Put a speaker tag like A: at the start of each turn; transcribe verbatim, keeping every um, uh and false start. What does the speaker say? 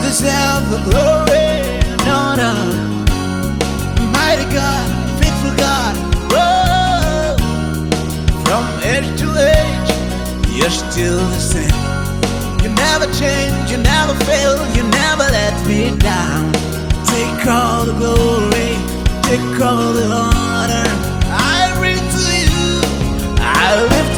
A: deserve the glory and honor. Mighty God, faithful God, oh, from age to age, you're still the same. You never change, you never fail, you never let me down. Take all the glory, take all the honor. I bring to you, I lift